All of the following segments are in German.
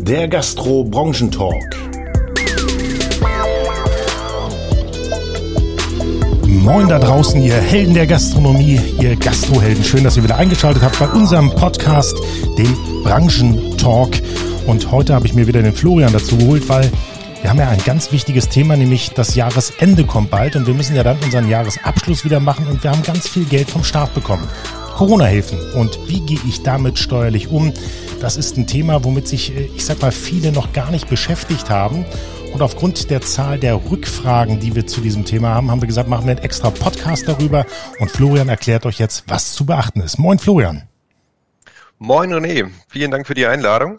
Der Gastro-Branchentalk. Moin da draußen, ihr Helden der Gastronomie, ihr Gastrohelden. Schön, dass ihr wieder eingeschaltet habt bei unserem Podcast, dem Branchentalk. Und heute habe ich mir wieder den Florian dazu geholt, weil wir haben ja ein ganz wichtiges Thema, nämlich das Jahresende kommt bald und wir müssen ja dann unseren Jahresabschluss wieder machen und wir haben ganz viel Geld vom Staat bekommen. Corona-Hilfen und wie gehe ich damit steuerlich um? Das ist ein Thema, womit sich, viele noch gar nicht beschäftigt haben. Und aufgrund der Zahl der Rückfragen, die wir zu diesem Thema haben, haben wir gesagt, machen wir einen extra Podcast darüber. Und Florian erklärt euch jetzt, was zu beachten ist. Moin Florian. Moin René, vielen Dank für die Einladung.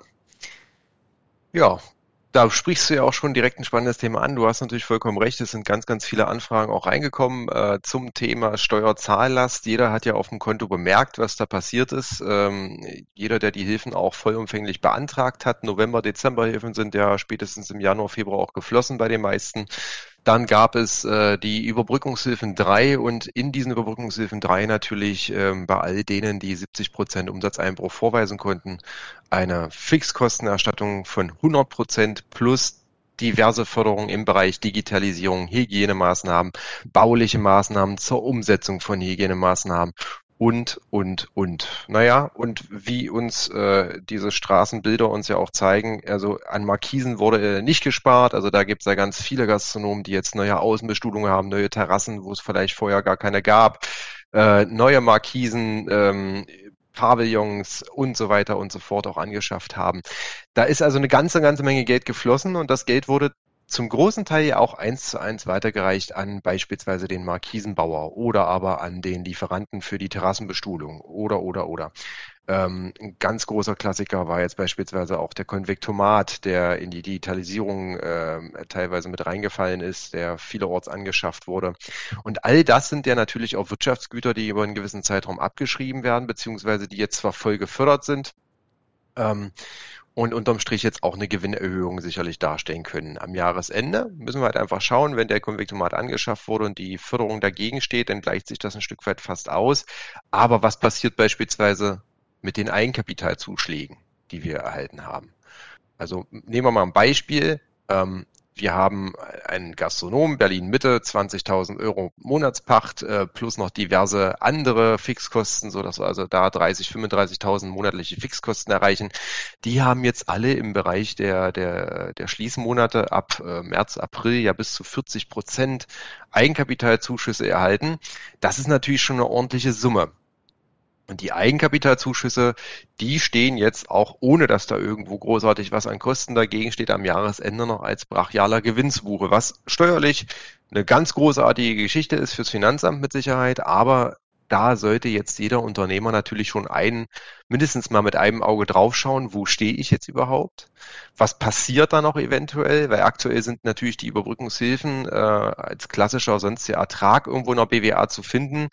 Ja, da sprichst du ja auch schon direkt ein spannendes Thema an. Du hast natürlich vollkommen recht, es sind ganz, ganz viele Anfragen auch reingekommen zum Thema Steuerzahllast. Jeder hat ja auf dem Konto bemerkt, was da passiert ist. Jeder, der die Hilfen auch vollumfänglich beantragt hat. November-, Dezember-Hilfen sind ja spätestens im Januar, Februar auch geflossen bei den meisten. Dann gab es die Überbrückungshilfen 3 und in diesen Überbrückungshilfen 3 natürlich bei all denen, die 70% Umsatzeinbruch vorweisen konnten, eine Fixkostenerstattung von 100% plus diverse Förderungen im Bereich Digitalisierung, Hygienemaßnahmen, bauliche Maßnahmen zur Umsetzung von Hygienemaßnahmen und. Naja, und wie uns diese Straßenbilder uns ja auch zeigen, also an Markisen wurde nicht gespart, also da gibt es ja ganz viele Gastronomen, die jetzt neue Außenbestuhlungen haben, neue Terrassen, wo es vielleicht vorher gar keine gab, neue Markisen, Pavillons und so weiter und so fort auch angeschafft haben. Da ist also eine ganze Menge Geld geflossen und das Geld wurde zum großen Teil ja auch 1:1 weitergereicht an beispielsweise den Markisenbauer oder aber an den Lieferanten für die Terrassenbestuhlung oder. Ein ganz großer Klassiker war jetzt beispielsweise auch der Konvektomat, der in die Digitalisierung teilweise mit reingefallen ist, der vielerorts angeschafft wurde. Und all das sind ja natürlich auch Wirtschaftsgüter, die über einen gewissen Zeitraum abgeschrieben werden, beziehungsweise die jetzt zwar voll gefördert sind, und unterm Strich jetzt auch eine Gewinnerhöhung sicherlich darstellen können. Am Jahresende müssen wir halt einfach schauen, wenn der Konvektomat angeschafft wurde und die Förderung dagegen steht, dann gleicht sich das ein Stück weit fast aus. Aber was passiert beispielsweise mit den Eigenkapitalzuschlägen, die wir erhalten haben? Also nehmen wir mal ein Beispiel. Wir haben einen Gastronom, Berlin-Mitte, 20.000 Euro Monatspacht plus noch diverse andere Fixkosten, sodass wir also da 30.000, 35.000 monatliche Fixkosten erreichen. Die haben jetzt alle im Bereich der Schließmonate ab März, April ja bis zu 40% Eigenkapitalzuschüsse erhalten. Das ist natürlich schon eine ordentliche Summe. Und die Eigenkapitalzuschüsse, die stehen jetzt auch, ohne dass da irgendwo großartig was an Kosten dagegen steht, am Jahresende noch als brachialer Gewinn zu Buche, was steuerlich eine ganz großartige Geschichte ist fürs Finanzamt mit Sicherheit, aber da sollte jetzt jeder Unternehmer natürlich schon mindestens mal mit einem Auge draufschauen, wo stehe ich jetzt überhaupt? Was passiert da noch eventuell? Weil aktuell sind natürlich die Überbrückungshilfen als klassischer sonstiger Ertrag irgendwo in der BWA zu finden.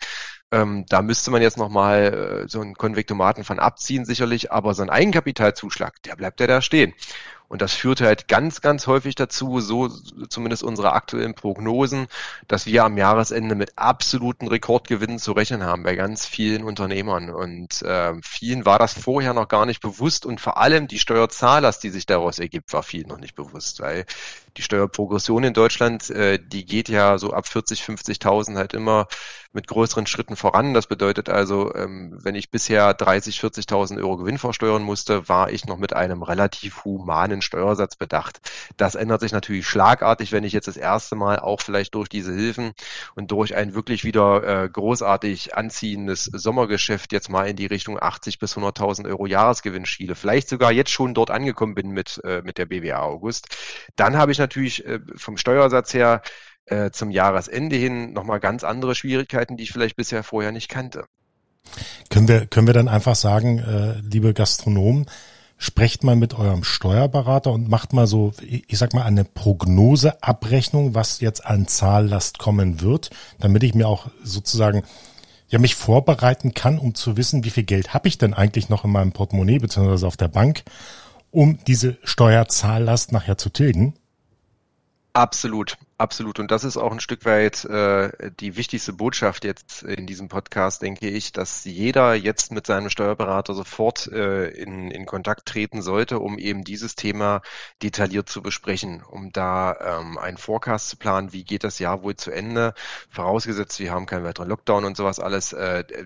Da müsste man jetzt nochmal so einen Konvektomaten von abziehen sicherlich, aber so ein Eigenkapitalzuschlag, der bleibt ja da stehen. Und das führt halt ganz häufig dazu, so zumindest unsere aktuellen Prognosen, dass wir am Jahresende mit absoluten Rekordgewinnen zu rechnen haben bei ganz vielen Unternehmern. Und vielen war das vorher noch gar nicht bewusst und vor allem die Steuerzahllast, die sich daraus ergibt, war vielen noch nicht bewusst, weil die Steuerprogression in Deutschland, die geht ja so ab 40.000, 50.000 halt immer mit größeren Schritten voran. Das bedeutet also, wenn ich bisher 30.000, 40.000 Euro Gewinn versteuern musste, war ich noch mit einem relativ humanen Steuersatz bedacht. Das ändert sich natürlich schlagartig, wenn ich jetzt das erste Mal auch vielleicht durch diese Hilfen und durch ein wirklich wieder großartig anziehendes Sommergeschäft jetzt mal in die Richtung 80.000 bis 100.000 Euro Jahresgewinn schiele, vielleicht sogar jetzt schon dort angekommen bin mit der BWA August, dann habe ich natürlich vom Steuersatz her zum Jahresende hin nochmal ganz andere Schwierigkeiten, die ich vielleicht bisher vorher nicht kannte. Können wir dann einfach sagen, liebe Gastronomen, sprecht mal mit eurem Steuerberater und macht mal so, ich sag mal, eine Prognoseabrechnung, was jetzt an Zahllast kommen wird, damit ich mir auch sozusagen mich vorbereiten kann, um zu wissen, wie viel Geld habe ich denn eigentlich noch in meinem Portemonnaie beziehungsweise auf der Bank, um diese Steuerzahllast nachher zu tilgen? Absolut. Absolut. Und das ist auch ein Stück weit die wichtigste Botschaft jetzt in diesem Podcast, denke ich, dass jeder jetzt mit seinem Steuerberater sofort in Kontakt treten sollte, um eben dieses Thema detailliert zu besprechen, um da einen Forecast zu planen, wie geht das Jahr wohl zu Ende, vorausgesetzt, wir haben keinen weiteren Lockdown und sowas alles.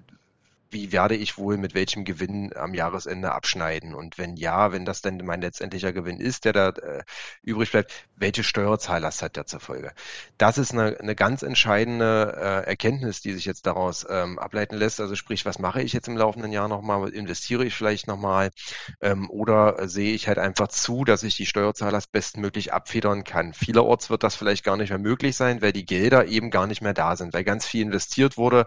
Wie werde ich wohl mit welchem Gewinn am Jahresende abschneiden? Und wenn ja, wenn das denn mein letztendlicher Gewinn ist, der da übrig bleibt, welche Steuerzahllast hat der zur Folge? Das ist eine ganz entscheidende Erkenntnis, die sich jetzt daraus ableiten lässt. Also sprich, was mache ich jetzt im laufenden Jahr nochmal? Investiere ich vielleicht nochmal? Oder sehe ich halt einfach zu, dass ich die Steuerzahllast bestmöglich abfedern kann? Vielerorts wird das vielleicht gar nicht mehr möglich sein, weil die Gelder eben gar nicht mehr da sind, weil ganz viel investiert wurde,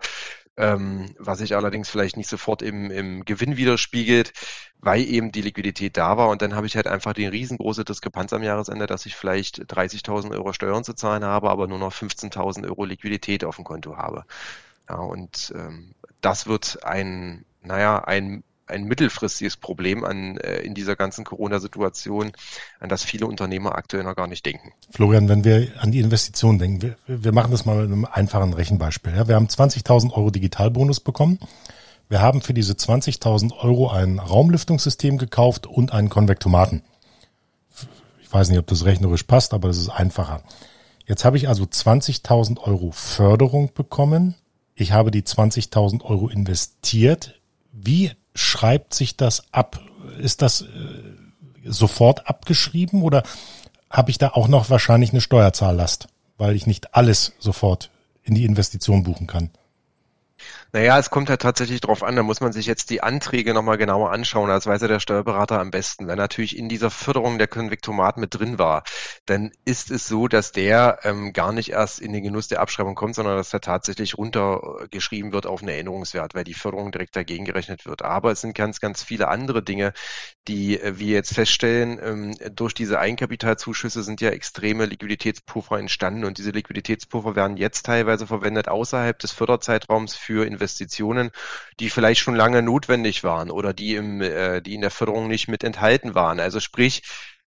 was sich allerdings vielleicht nicht sofort im Gewinn widerspiegelt, weil eben die Liquidität da war. Und dann habe ich halt einfach die riesengroße Diskrepanz am Jahresende, dass ich vielleicht 30.000 Euro Steuern zu zahlen habe, aber nur noch 15.000 Euro Liquidität auf dem Konto habe. Ja, und das wird ein mittelfristiges Problem in dieser ganzen Corona-Situation, an das viele Unternehmer aktuell noch gar nicht denken. Florian, wenn wir an die Investitionen denken, wir machen das mal mit einem einfachen Rechenbeispiel. Ja, wir haben 20.000 Euro Digitalbonus bekommen. Wir haben für diese 20.000 Euro ein Raumlüftungssystem gekauft und einen Konvektomaten. Ich weiß nicht, ob das rechnerisch passt, aber das ist einfacher. Jetzt habe ich also 20.000 Euro Förderung bekommen. Ich habe die 20.000 Euro investiert. Wie schreibt sich das ab? Ist das sofort abgeschrieben oder habe ich da auch noch wahrscheinlich eine Steuerzahllast, weil ich nicht alles sofort in die Investition buchen kann? Naja, es kommt halt tatsächlich drauf an, da muss man sich jetzt die Anträge nochmal genauer anschauen, das weiß ja der Steuerberater am besten. Wenn natürlich in dieser Förderung der Konvektomat mit drin war, dann ist es so, dass der gar nicht erst in den Genuss der Abschreibung kommt, sondern dass er tatsächlich runtergeschrieben wird auf einen Erinnerungswert, weil die Förderung direkt dagegen gerechnet wird. Aber es sind ganz, ganz viele andere Dinge, die wir jetzt feststellen. Durch diese Eigenkapitalzuschüsse sind ja extreme Liquiditätspuffer entstanden und diese Liquiditätspuffer werden jetzt teilweise verwendet außerhalb des Förderzeitraums für Investitionen, die vielleicht schon lange notwendig waren oder die in der Förderung nicht mit enthalten waren. Also sprich,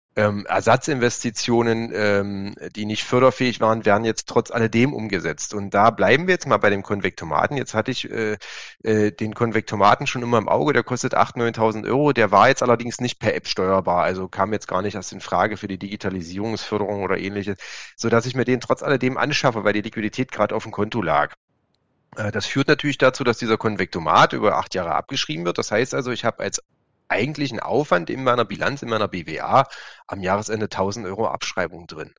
Ersatzinvestitionen, die nicht förderfähig waren, werden jetzt trotz alledem umgesetzt. Und da bleiben wir jetzt mal bei dem Konvektomaten. Jetzt hatte ich den Konvektomaten schon immer im Auge, der kostet 8.000, 9.000 Euro. Der war jetzt allerdings nicht per App steuerbar, also kam jetzt gar nicht erst in Frage für die Digitalisierungsförderung oder ähnliches, sodass ich mir den trotz alledem anschaffe, weil die Liquidität gerade auf dem Konto lag. Das führt natürlich dazu, dass dieser Konvektomat über 8 Jahre abgeschrieben wird. Das heißt also, ich habe als eigentlichen Aufwand in meiner Bilanz, in meiner BWA am Jahresende 1.000 Euro Abschreibung drin.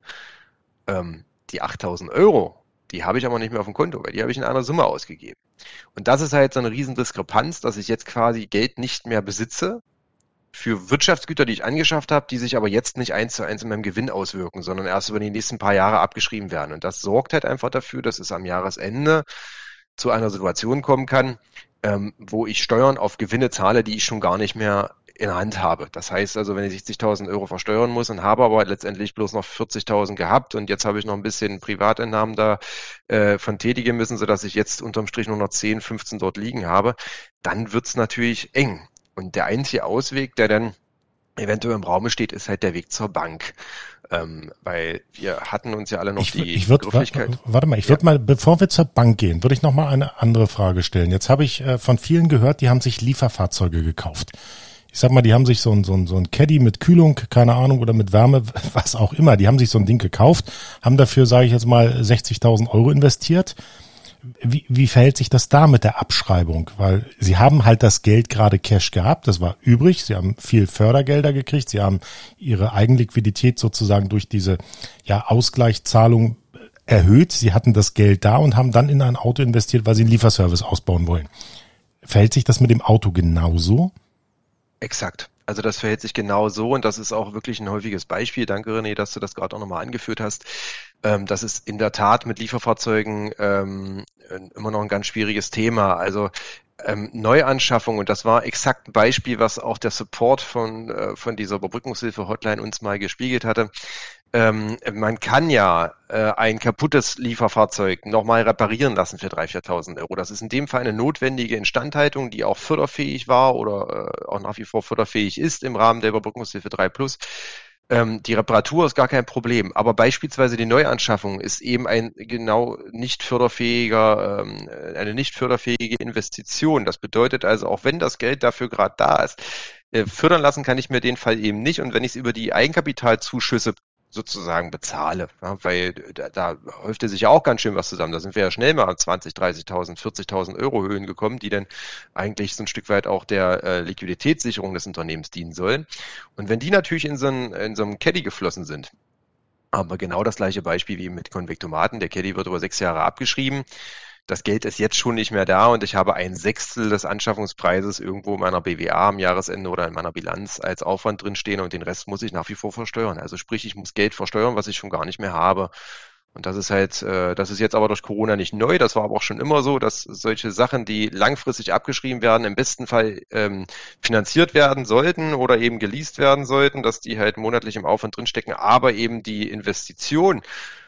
Die 8.000 Euro, die habe ich aber nicht mehr auf dem Konto, weil die habe ich in einer Summe ausgegeben. Und das ist halt so eine riesen Diskrepanz, dass ich jetzt quasi Geld nicht mehr besitze für Wirtschaftsgüter, die ich angeschafft habe, die sich aber jetzt nicht 1:1 in meinem Gewinn auswirken, sondern erst über die nächsten paar Jahre abgeschrieben werden. Und das sorgt halt einfach dafür, dass es am Jahresende zu einer Situation kommen kann, wo ich Steuern auf Gewinne zahle, die ich schon gar nicht mehr in der Hand habe. Das heißt also, wenn ich 60.000 Euro versteuern muss und habe aber letztendlich bloß noch 40.000 gehabt und jetzt habe ich noch ein bisschen Privateinnahmen da von tätigen müssen, sodass ich jetzt unterm Strich nur noch 10, 15 dort liegen habe, dann wird's natürlich eng. Und der einzige Ausweg, der dann eventuell im Raum steht, ist halt der Weg zur Bank. Weil wir hatten uns ja alle noch Begrifflichkeit. Warte mal, ich würde mal, bevor wir zur Bank gehen, würde ich noch mal eine andere Frage stellen. Jetzt habe ich von vielen gehört, die haben sich Lieferfahrzeuge gekauft. Ich sag mal, die haben sich so ein Caddy mit Kühlung, keine Ahnung, oder mit Wärme, was auch immer. Die haben sich so ein Ding gekauft, haben dafür, sage ich jetzt mal, 60.000 Euro investiert. Wie verhält sich das da mit der Abschreibung? Weil sie haben halt das Geld gerade Cash gehabt, das war übrig, sie haben viel Fördergelder gekriegt, sie haben ihre Eigenliquidität sozusagen durch diese Ausgleichszahlung erhöht, sie hatten das Geld da und haben dann in ein Auto investiert, weil sie einen Lieferservice ausbauen wollen. Verhält sich das mit dem Auto genauso? Exakt. Also das verhält sich genau so und das ist auch wirklich ein häufiges Beispiel. Danke, René, dass du das gerade auch nochmal angeführt hast. Das ist in der Tat mit Lieferfahrzeugen immer noch ein ganz schwieriges Thema. Also Neuanschaffung, und das war exakt ein Beispiel, was auch der Support von dieser Überbrückungshilfe-Hotline uns mal gespiegelt hatte. Man kann ja ein kaputtes Lieferfahrzeug nochmal reparieren lassen für 3.000, 4.000 Euro. Das ist in dem Fall eine notwendige Instandhaltung, die auch förderfähig war oder auch nach wie vor förderfähig ist im Rahmen der Überbrückungshilfe 3+. Die Reparatur ist gar kein Problem, aber beispielsweise die Neuanschaffung ist eben eine nicht förderfähige Investition. Das bedeutet also, auch wenn das Geld dafür gerade da ist, fördern lassen kann ich mir den Fall eben nicht. Und wenn ich es über die Eigenkapitalzuschüsse sozusagen bezahle, ja, weil da häufte sich ja auch ganz schön was zusammen. Da sind wir ja schnell mal 20, 30.000, 40.000 Euro Höhen gekommen, die dann eigentlich so ein Stück weit auch der Liquiditätssicherung des Unternehmens dienen sollen. Und wenn die natürlich in so einem Caddy geflossen sind, aber genau das gleiche Beispiel wie mit Konvektomaten, der Caddy wird über 6 Jahre abgeschrieben, das Geld ist jetzt schon nicht mehr da und ich habe 1/6 des Anschaffungspreises irgendwo in meiner BWA am Jahresende oder in meiner Bilanz als Aufwand drinstehen und den Rest muss ich nach wie vor versteuern. Also sprich, ich muss Geld versteuern, was ich schon gar nicht mehr habe. Und das ist das ist jetzt aber durch Corona nicht neu, das war aber auch schon immer so, dass solche Sachen, die langfristig abgeschrieben werden, im besten Fall finanziert werden sollten oder eben geleast werden sollten, dass die halt monatlich im Aufwand drinstecken, aber eben die Investition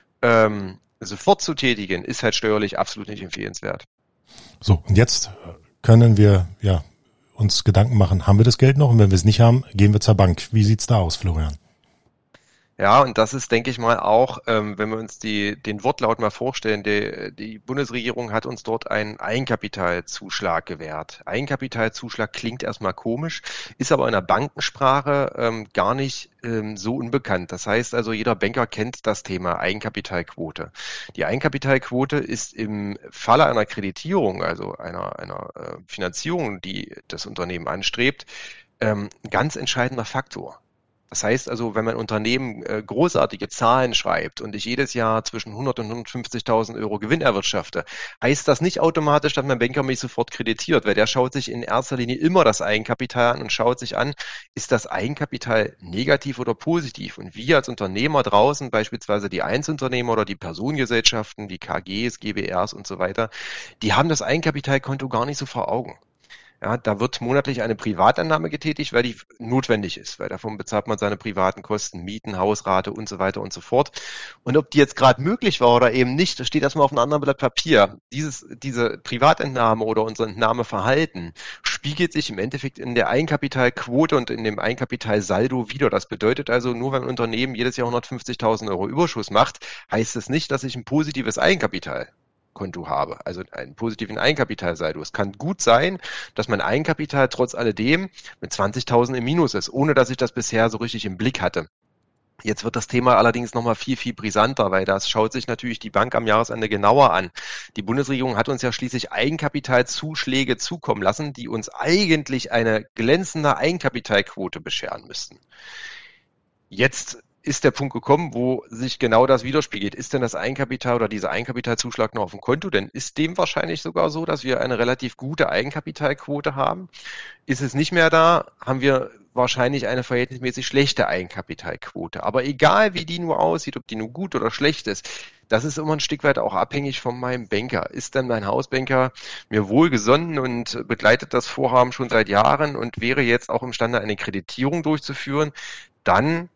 sofort zu tätigen, ist halt steuerlich absolut nicht empfehlenswert. So, und jetzt können wir uns Gedanken machen, haben wir das Geld noch? Und wenn wir es nicht haben, gehen wir zur Bank. Wie sieht's da aus, Florian? Ja, und das ist, denke ich mal, auch, wenn wir uns den Wortlaut mal vorstellen, die Bundesregierung hat uns dort einen Eigenkapitalzuschlag gewährt. Eigenkapitalzuschlag klingt erstmal komisch, ist aber in der Bankensprache gar nicht so unbekannt. Das heißt also, jeder Banker kennt das Thema Eigenkapitalquote. Die Eigenkapitalquote ist im Falle einer Kreditierung, also einer Finanzierung, die das Unternehmen anstrebt, ein ganz entscheidender Faktor. Das heißt also, wenn mein Unternehmen großartige Zahlen schreibt und ich jedes Jahr zwischen 100 und 150.000 Euro Gewinn erwirtschafte, heißt das nicht automatisch, dass mein Banker mich sofort kreditiert, weil der schaut sich in erster Linie immer das Eigenkapital an und schaut sich an, ist das Eigenkapital negativ oder positiv? Und wir als Unternehmer draußen, beispielsweise die Einzelunternehmer oder die Personengesellschaften, die KGs, GbRs und so weiter, die haben das Eigenkapitalkonto gar nicht so vor Augen. Ja, da wird monatlich eine Privatannahme getätigt, weil die notwendig ist, weil davon bezahlt man seine privaten Kosten, Mieten, Hausrate und so weiter und so fort. Und ob die jetzt gerade möglich war oder eben nicht, das steht erstmal auf einem anderen Blatt Papier. Diese Privatentnahme oder unser Entnahmeverhalten spiegelt sich im Endeffekt in der Eigenkapitalquote und in dem Eigenkapitalsaldo wider. Das bedeutet also, nur wenn ein Unternehmen jedes Jahr 150.000 Euro Überschuss macht, heißt es nicht, dass ich ein positives Eigenkapitalkonto habe, also einen positiven Eigenkapitalsaldo. Es kann gut sein, dass mein Eigenkapital trotz alledem mit 20.000 im Minus ist, ohne dass ich das bisher so richtig im Blick hatte. Jetzt wird das Thema allerdings nochmal viel, viel brisanter, weil das schaut sich natürlich die Bank am Jahresende genauer an. Die Bundesregierung hat uns ja schließlich Eigenkapitalzuschläge zukommen lassen, die uns eigentlich eine glänzende Eigenkapitalquote bescheren müssten. Jetzt ist der Punkt gekommen, wo sich genau das widerspiegelt. Ist denn das Eigenkapital oder dieser Eigenkapitalzuschlag noch auf dem Konto? Denn ist dem wahrscheinlich sogar so, dass wir eine relativ gute Eigenkapitalquote haben? Ist es nicht mehr da, haben wir wahrscheinlich eine verhältnismäßig schlechte Eigenkapitalquote. Aber egal, wie die nur aussieht, ob die nur gut oder schlecht ist, das ist immer ein Stück weit auch abhängig von meinem Banker. Ist denn mein Hausbanker mir wohlgesonnen und begleitet das Vorhaben schon seit Jahren und wäre jetzt auch imstande, eine Kreditierung durchzuführen, dann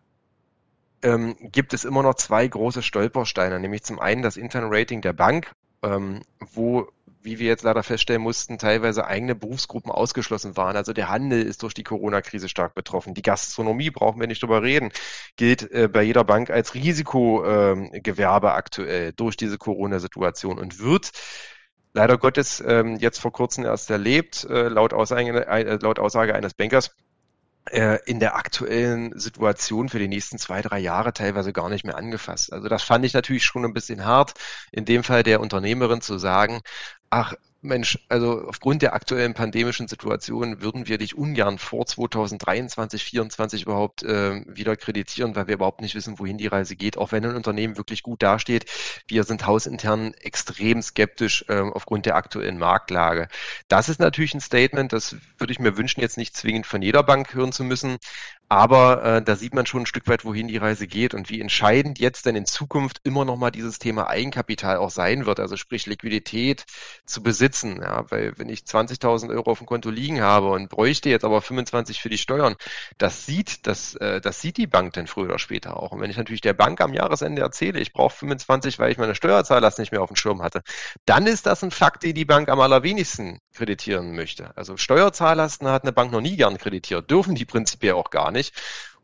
gibt es immer noch 2 große Stolpersteine, nämlich zum einen das interne Rating der Bank, wo, wie wir jetzt leider feststellen mussten, teilweise eigene Berufsgruppen ausgeschlossen waren. Also der Handel ist durch die Corona-Krise stark betroffen. Die Gastronomie, brauchen wir nicht drüber reden, gilt bei jeder Bank als Risikogewerbe aktuell durch diese Corona-Situation und wird leider Gottes jetzt vor kurzem erst erlebt, laut Aussage eines Bankers, in der aktuellen Situation für die nächsten 2, 3 Jahre teilweise gar nicht mehr angefasst. Also das fand ich natürlich schon ein bisschen hart, in dem Fall der Unternehmerin zu sagen, ach Mensch, also aufgrund der aktuellen pandemischen Situation würden wir dich ungern vor 2023, 2024 überhaupt wieder kreditieren, weil wir überhaupt nicht wissen, wohin die Reise geht, auch wenn ein Unternehmen wirklich gut dasteht. Wir sind hausintern extrem skeptisch aufgrund der aktuellen Marktlage. Das ist natürlich ein Statement, das würde ich mir wünschen, jetzt nicht zwingend von jeder Bank hören zu müssen, aber da sieht man schon ein Stück weit, wohin die Reise geht und wie entscheidend jetzt denn in Zukunft immer noch mal dieses Thema Eigenkapital auch sein wird, also sprich Liquidität zu besitzen. Ja, weil wenn ich 20.000 Euro auf dem Konto liegen habe und bräuchte jetzt aber 25 für die Steuern, das sieht die Bank dann früher oder später auch. Und wenn ich natürlich der Bank am Jahresende erzähle, ich brauche 25, weil ich meine Steuerzahllast nicht mehr auf dem Schirm hatte, dann ist das ein Fakt, den die Bank am allerwenigsten kreditieren möchte. Also Steuerzahllasten hat eine Bank noch nie gern kreditiert, dürfen die prinzipiell auch gar nicht.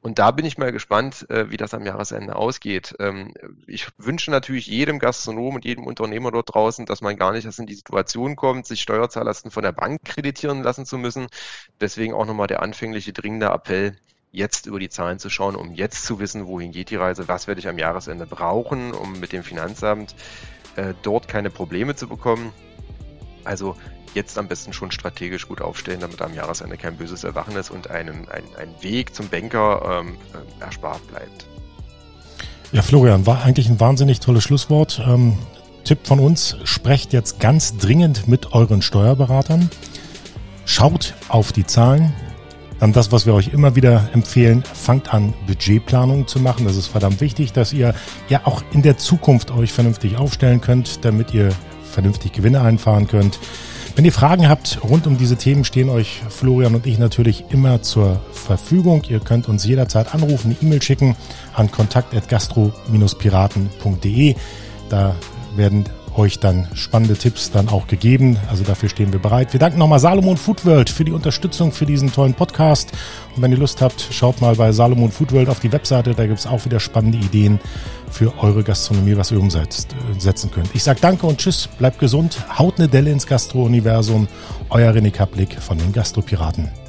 Und da bin ich mal gespannt, wie das am Jahresende ausgeht. Ich wünsche natürlich jedem Gastronom und jedem Unternehmer dort draußen, dass man gar nicht erst in die Situation kommt, sich Steuerzahllasten von der Bank kreditieren lassen zu müssen. Deswegen auch nochmal der anfängliche dringende Appell, jetzt über die Zahlen zu schauen, um jetzt zu wissen, wohin geht die Reise, was werde ich am Jahresende brauchen, um mit dem Finanzamt dort keine Probleme zu bekommen. Also jetzt am besten schon strategisch gut aufstellen, damit am Jahresende kein böses Erwachen ist und ein Weg zum Banker erspart bleibt. Ja, Florian, war eigentlich ein wahnsinnig tolles Schlusswort. Tipp von uns, sprecht jetzt ganz dringend mit euren Steuerberatern. Schaut auf die Zahlen. Dann das, was wir euch immer wieder empfehlen, fangt an, Budgetplanungen zu machen. Das ist verdammt wichtig, dass ihr ja auch in der Zukunft euch vernünftig aufstellen könnt, damit ihr vernünftig Gewinne einfahren könnt. Wenn ihr Fragen habt rund um diese Themen, stehen euch Florian und ich natürlich immer zur Verfügung. Ihr könnt uns jederzeit anrufen, eine E-Mail schicken an kontakt@gastro-piraten.de. Da werden euch dann spannende Tipps dann auch gegeben. Also dafür stehen wir bereit. Wir danken nochmal Salomon Food World für die Unterstützung für diesen tollen Podcast. Und wenn ihr Lust habt, schaut mal bei Salomon Food World auf die Webseite. Da gibt es auch wieder spannende Ideen für eure Gastronomie, was ihr umsetzen könnt. Ich sage danke und tschüss, bleibt gesund, haut eine Delle ins Gastro-Universum. Euer René Kaplik von den Gastropiraten.